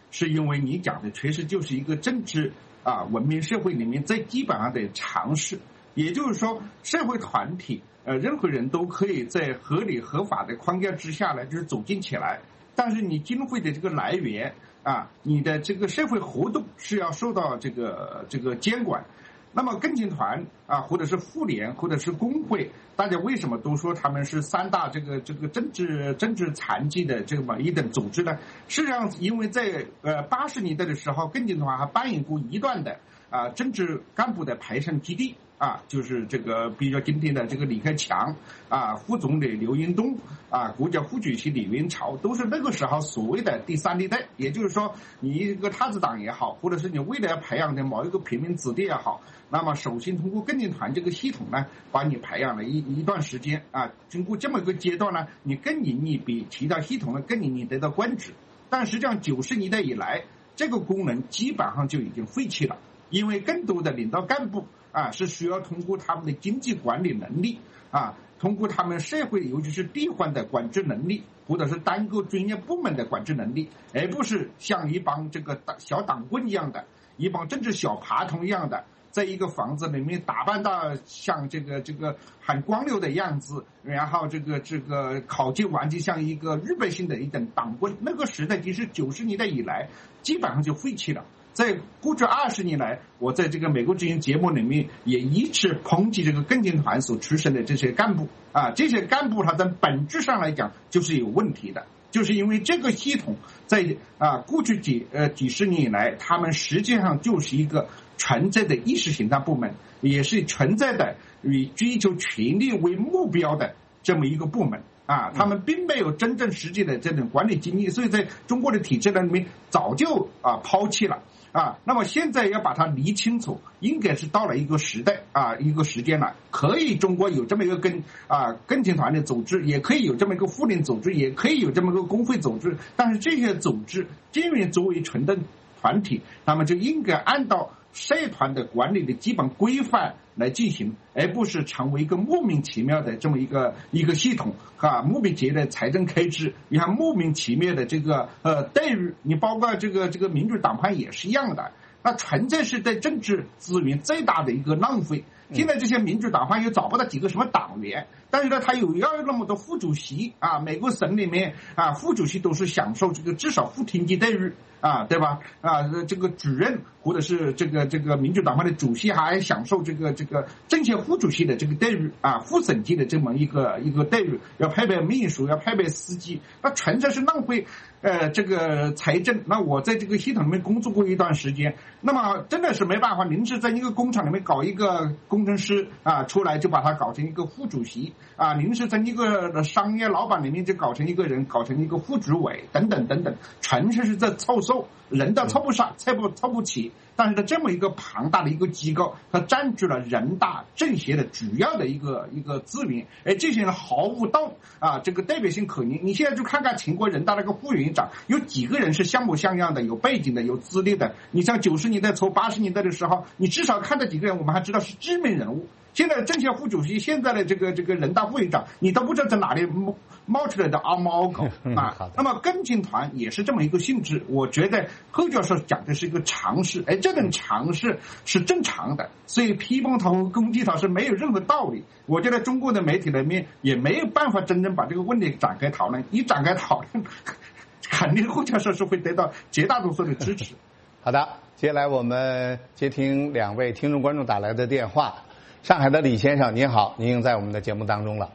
是因为你讲的确实就是一个政治啊文明社会里面最基本上的常识，也就是说社会团体呃任何人都可以在合理合法的框架之下呢就是走进起来，但是你经费的这个来源啊，你的这个社会活动是要受到这个这个监管。那么跟进团啊，或者是妇联，或者是工会，大家为什么都说他们是三大这个这个政治政治残疾的这么一等组织呢？事实上，因为在呃八十年代的时候，跟进团还扮演过一段的啊政治干部的排山基地。啊，就是这个，比如说今天的这个李克强啊，副总理刘延东啊，国家副主席李元朝，都是那个时候所谓的第三地带。也就是说，你一个太子党也好，或者是你未来培养的某一个平民子弟也好，那么首先通过跟进团这个系统呢，把你培养了一一段时间啊，经过这么一个阶段呢，你更盈利比其他系统的更盈利得到关注。但实际上九十年代以来，这个功能基本上就已经废弃了，因为更多的领导干部。啊，是需要通过他们的经济管理能力啊，通过他们社会尤其是地方的管制能力，或者是单个专业部门的管制能力，而不是像一帮这个小党棍一样的，一帮政治小爬虫一样的，在一个房子里面打扮到像这个这个很光溜的样子，然后这个这个考绩完全像一个日本性的一等党棍。那个时代其实九十年代以来基本上就废弃了。在过去二十年来，我在这个美国之音节目里面也一直抨击这个跟进团所出身的这些干部啊，这些干部他在本质上来讲就是有问题的，就是因为这个系统在啊过去几呃几十年以来，他们实际上就是一个存在的意识形态部门，也是存在的以追求权力为目标的这么一个部门。啊，他们并没有真正实际的这种管理经验，所以在中国的体制里面早就啊抛弃了啊。那么现在要把它理清楚，应该是到了一个时代啊，一个时间了。可以中国有这么一个跟啊跟进团的组织，也可以有这么一个妇联组织，也可以有这么一个工会组织，但是这些组织既然作为纯的团体，那么就应该按照社团的管理的基本规范来进行，而不是成为一个莫名其妙的这么一个一个系统啊，莫名其妙的财政开支，你看莫名其妙的这个呃待遇，你包括这个这个民主党派也是一样的，那纯粹是对政治资源最大的一个浪费。现在这些民主党派又找不到几个什么党员，但是呢，他有要有那么多副主席啊，每个省里面啊，副主席都是享受这个至少副厅级待遇啊，对吧？啊，这个主任或者是这个这个民主党派的主席还享受这个这个政协副主席的这个待遇啊，副省级的这么一个一个待遇，要配备秘书，要配备司机，那纯粹是浪费呃这个财政。那我在这个系统里面工作过一段时间，那么真的是没办法，临时在一个工厂里面搞一个工程师啊，出来就把他搞成一个副主席啊，临时在一个商业老板里面就搞成一个人，搞成一个副主委等等等等，纯粹是在凑数，人都凑不上，凑不凑不齐。但是呢，这么一个庞大的一个机构，它占据了人大政协的主要的一个一个资源，而这些人毫无道啊这个代表性可言。你现在就看看全国人大那个副委员长，有几个人是像模像样的，有背景的，有资历的。你像九十年代初八十年代的时候，你至少看到几个人，我们还知道是知名人物。现在政协副主席，现在的这个这个人大副委员长，你都不知道在哪里冒冒出来的阿猫狗啊。那么跟进团也是这么一个性质，我觉得贺教授讲的是一个常识，哎，这种常识是正常的，所以批判他和攻击他是没有任何道理。我觉得中国的媒体里面也没有办法真正把这个问题展开讨论，一展开讨论，肯定贺教授是会得到绝大多数的支持。 好的，接下来我们接听两位听众观众打来的电话。上海的李先生您好，您已经在我们的节目当中了。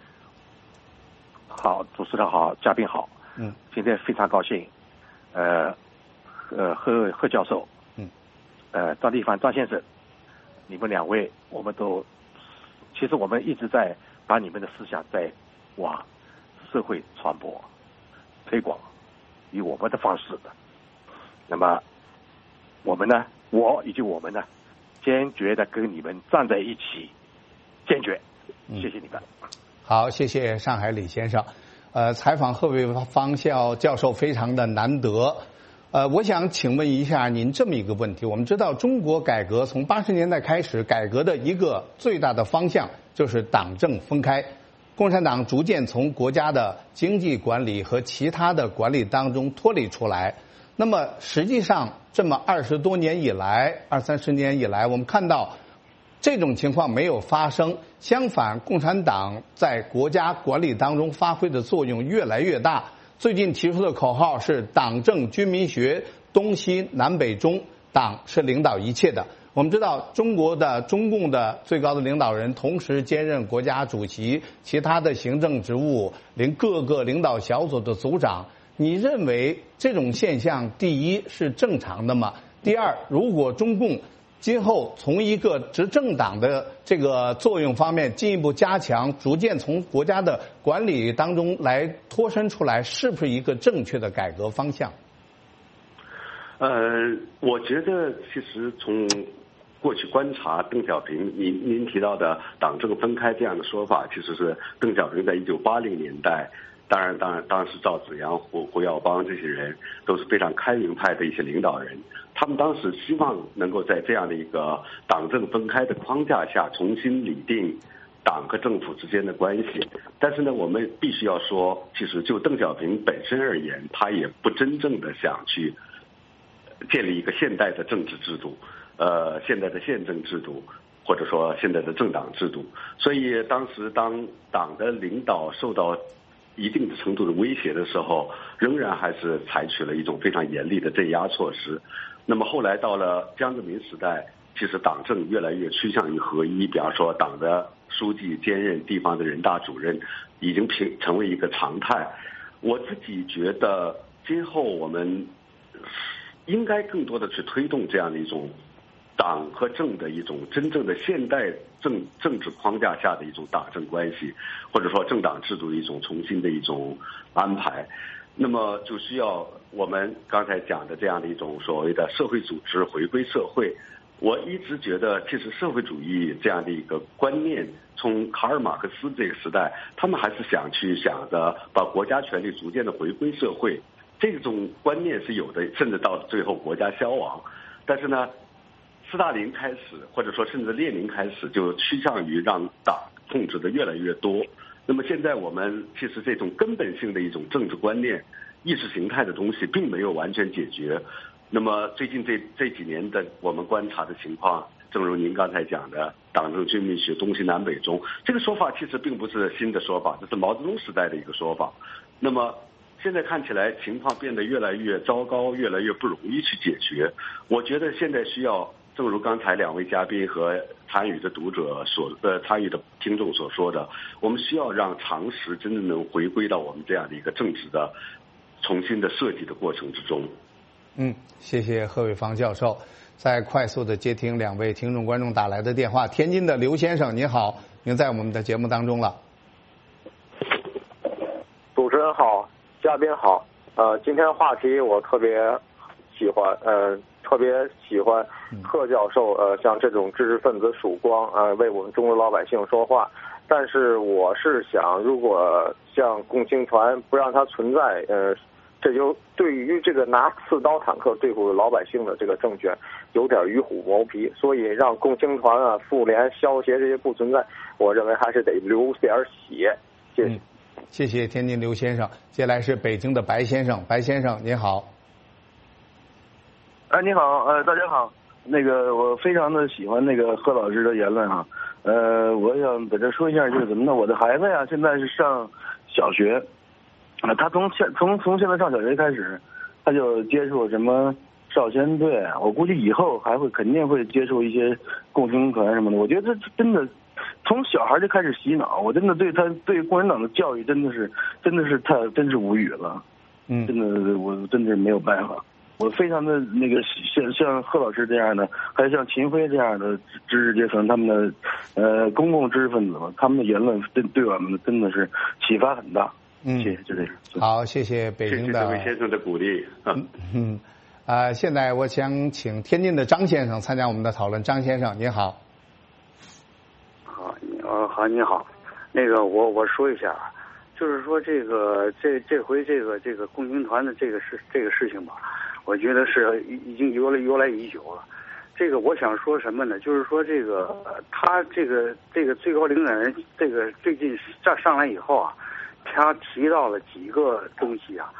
好，主持人好，嘉宾好。 嗯， 今天非常高兴，呃，呃，贺贺教授， 嗯， 呃，张立凡张先生，你们两位，我们都，其实我们一直在把你们的思想在往社会传播、推广，以我们的方式的。那么，我们呢，我以及我们呢，坚决的跟你们站在一起，坚决，谢谢你们。 嗯、好，谢谢上海李先生。呃，采访贺卫方教教授非常的难得。呃，我想请问一下您这么一个问题：我们知道中国改革从八十年代开始，改革的一个最大的方向就是党政分开，共产党逐渐从国家的经济管理和其他的管理当中脱离出来。 那么实际上这么二十多年以来，二三十年以来，我们看到这种情况没有发生，相反，共产党在国家管理当中发挥的作用越来越大。最近提出的口号是党政军民学，东西南北中，党是领导一切的。我们知道中国的中共的最高的领导人同时兼任国家主席，其他的行政职务，连各个领导小组的组长。你认为这种现象，第一是正常的吗？第二，如果中共今后从一个执政党的这个作用方面进一步加强，逐渐从国家的管理当中来脱身出来，是不是一个正确的改革方向？ 呃，我觉得其实从过去观察邓小平，您您提到的党政分开这样的说法，其实是邓小平在一九八零年代。当然，当然，当时赵紫阳、胡胡耀邦这些人都是非常开明派的一些领导人，他们当时希望能够在这样的一个党政分开的框架下，重新拟定党和政府之间的关系。但是呢，我们必须要说，其实就邓小平本身而言，他也不真正的想去建立一个现代的政治制度，呃，现代的宪政制度，或者说现在的政党制度。所以当时当党的领导受到一定的程度的威胁的时候，仍然还是采取了一种非常严厉的镇压措施。那么后来到了江泽民时代，其实党政越来越趋向于合一，比方说党的书记兼任地方的人大主任，已经平成为一个常态。我自己觉得今后我们应该更多的去推动这样的一种党和政的一种真正的现代政政治框架下的一种党政关系，或者说政党制度的一种重新的一种安排。那么就需要我们刚才讲的这样的一种所谓的社会组织回归社会。我一直觉得，其实社会主义这样的一个观念，从卡尔马克思这个时代，他们还是想去想着把国家权力逐渐的回归社会，这种观念是有的，甚至到最后国家消亡。但是呢，斯大林开始，或者说甚至列宁开始，就趋向于让党控制的越来越多。那么现在我们其实这种根本性的一种政治观念、意识形态的东西，并没有完全解决。那么最近这这几年的我们观察的情况，正如您刚才讲的，党政军民学，东西南北中，这个说法其实并不是新的说法，这是毛泽东时代的一个说法。那么现在看起来情况变得越来越糟糕，越来越不容易去解决。我觉得现在需要，正如刚才两位嘉宾和参与的读者所呃参与的听众所说的，我们需要让常识真正能回归到我们这样的一个政治的重新的设计的过程之中。 嗯，谢谢贺伟方教授。再快速的接听两位听众观众打来的电话。天津的刘先生您好，您在我们的节目当中了。 主持人好，嘉宾好。呃，今天话题我特别喜欢，呃，特别喜欢贺教授，呃，像这种知识分子曙光，呃，为我们中国老百姓说话。但是我是想，如果像共青团不让它存在，呃，这就对于这个拿刺刀坦克对付老百姓的这个政权有点与虎谋皮，所以让共青团啊、妇联、消协这些不存在，我认为还是得流点血。谢谢。 嗯，谢谢天津刘先生。接下来是北京的白先生，白先生您好。 哎，你好，呃，大家好。那个我非常的喜欢那个贺老师的言论哈，呃，我想在这说一下，就是怎么呢？我的孩子呀，现在是上小学。啊，他从现从从现在上小学开始，他就接触什么少先队，我估计以后还会肯定会接触一些共青团什么的。我觉得这真的从小孩就开始洗脑，我真的对他对共产党的教育真的是真的是太真是无语了。 嗯， 真的我真的是没有办法。我非常的那个像像贺老师这样的，还有像秦飞这样的知识阶层，他们的呃公共知识分子们，他们的言论对对我们真的是启发很大。 嗯， 谢谢，就这样。 好，谢谢北京的谢谢这位先生的鼓励。 嗯嗯，啊、呃，现在我想请天津的张先生参加我们的讨论。张先生，您好。 好，呃，好，你好。那个，我我说一下，就是说这个这这回这个这个共青团的这个事这个事情吧，我觉得是已经由来由来已久了。这个我想说什么呢？就是说这个他这个这个最高领导人这个最近上上来以后啊。他提到了几个东西啊，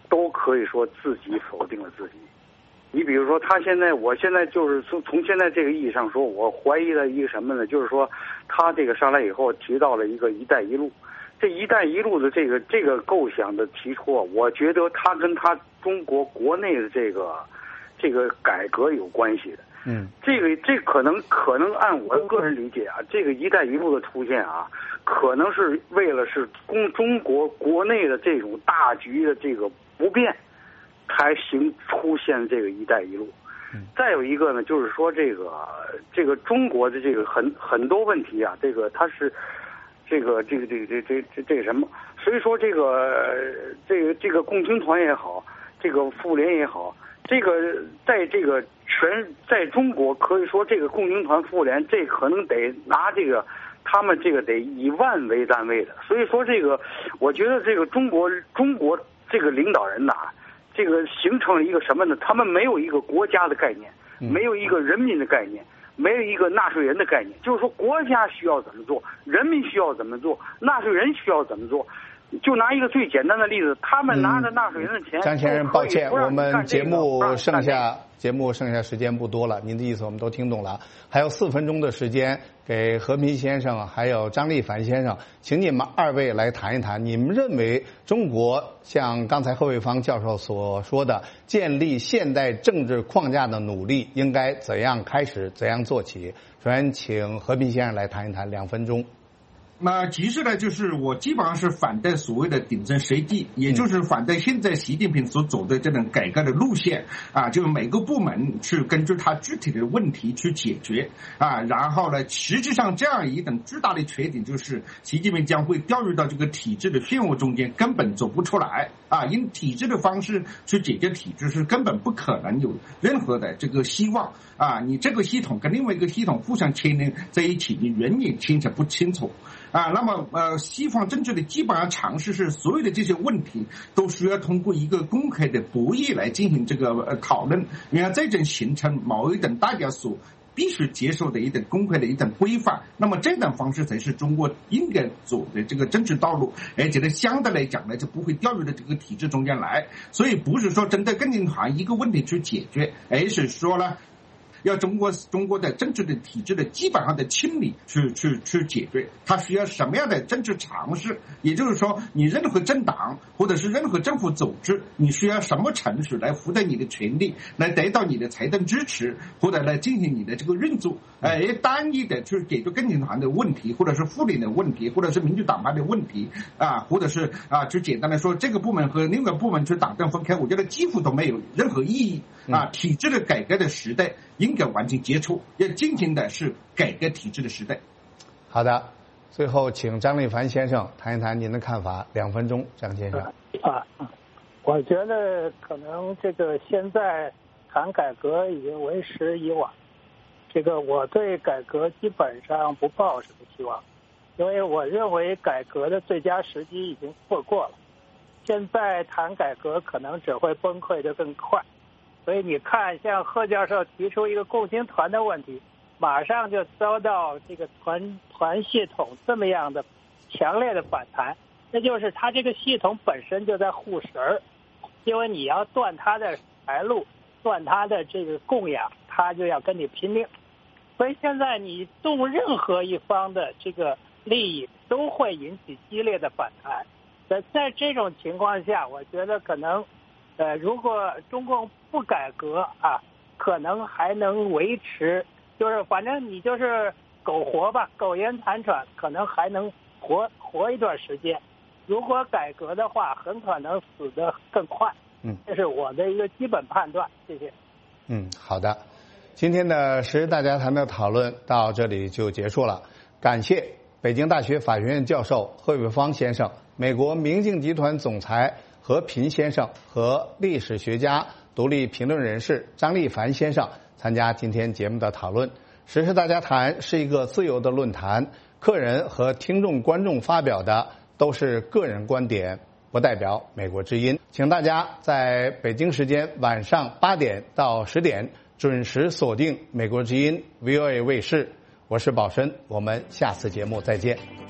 都可以说自己否定了自己。你比如说，他现在，我现在就是从从现在这个意义上说，我怀疑的一个什么呢？就是说，他这个上来以后提到了一个“一带一路”，这“一带一路”的这个这个构想的提出，我觉得他跟他中国国内的这个这个改革有关系的。 嗯， 这个这可能可能按我个人理解啊，这个“一带一路”的出现啊，可能是为了是中中国国内的这种大局的这个不变，才行出现这个“一带一路”。再有一个呢，就是说这个这个中国的这个很很多问题啊，这个它是这个这个这个这这这这个什么？所以说这个这个这个共青团也好，这个妇联也好，这个在这个全在中国可以说这个共青团妇联这可能得拿这个他们这个得以万为单位的。所以说这个我觉得这个中国中国这个领导人呐，这个形成了一个什么呢？他们没有一个国家的概念，没有一个人民的概念，没有一个纳税人的概念。就是说国家需要怎么做，人民需要怎么做，纳税人需要怎么做。就拿一个最简单的例子，他们拿着纳税人的钱。 嗯、张先生，抱歉，我们节目剩下、 这个、 节目剩下时间不多了，您的意思我们都听懂了。还有四分钟的时间给和平先生还有张立凡先生，请你们二位来谈一谈，你们认为中国像刚才贺卫方教授所说的，建立现代政治框架的努力应该怎样开始，怎样做起？首先，请和平先生来谈一谈，两分钟。 那其实呢，就是我基本上是反对所谓的顶针设计，也就是反对现在习近平所走的这种改革的路线啊，就是每个部门去根据他具体的问题去解决啊，然后呢，实际上这样一种巨大的缺点就是，习近平将会掉入到这个体制的漩涡中间，根本走不出来啊，用体制的方式去解决体制是根本不可能有任何的这个希望啊，你这个系统跟另外一个系统互相牵连在一起，你远远牵扯不清楚。啊，那么呃，西方政治的基本上常识是，所有的这些问题都需要通过一个公开的博弈来进行这个呃讨论，然后再种形成某一种大家所必须接受的一种公开的一种规范。那么这种方式才是中国应该走的这个政治道路，而且呢，相对来讲呢，就不会掉入到这个体制中间来。所以不是说针对共青团一个问题去解决，而是说呢，要中国中国的政治的体制的基本上的清理去去去解决，它需要什么样的政治常识？也就是说，你任何政党或者是任何政府组织，你需要什么程序来获得你的权利，来得到你的财政支持，或者来进行你的这个运作？呃，单一的去解决共青团的问题，或者是妇联的问题，或者是民主党派的问题啊，或者是啊，就简单的说，这个部门和另一个部门去党政分开，我觉得几乎都没有任何意义啊。体制的改革的时代应该完全结束，要进行的是改革体制的时代。 好的，最后请张立凡先生谈一谈您的看法，两分钟，张先生。 啊，我觉得可能这个现在谈改革已经为时已晚。这个我对改革基本上不抱什么希望，因为我认为改革的最佳时机已经错过了。现在谈改革可能只会崩溃得更快。所以你看，像贺教授提出一个共青团的问题，马上就遭到这个团团系统这么样的强烈的反弹，那就是他这个系统本身就在护食儿，因为你要断他的财路，断他的这个供养，他就要跟你拼命。所以现在你动任何一方的这个利益，都会引起激烈的反弹。在在这种情况下，我觉得可能。呃，如果中共不改革啊，可能还能维持，就是反正你就是苟活吧，苟延残喘，可能还能活活一段时间。如果改革的话，很可能死得更快。 嗯， 这是我的一个基本判断。谢谢。 嗯，好的，今天的时事大家谈的讨论到这里就结束了。感谢北京大学法学院教授贺卫方先生，美国明镜集团总裁和平先生和历史学家、独立评论人士张立凡先生参加今天节目的讨论。时事大家谈是一个自由的论坛，客人和听众观众发表的都是个人观点，不代表美国之音。请大家在北京时间晚上八点到十点准时锁定美国之音 V O A 卫视。我是宝申，我们下次节目再见。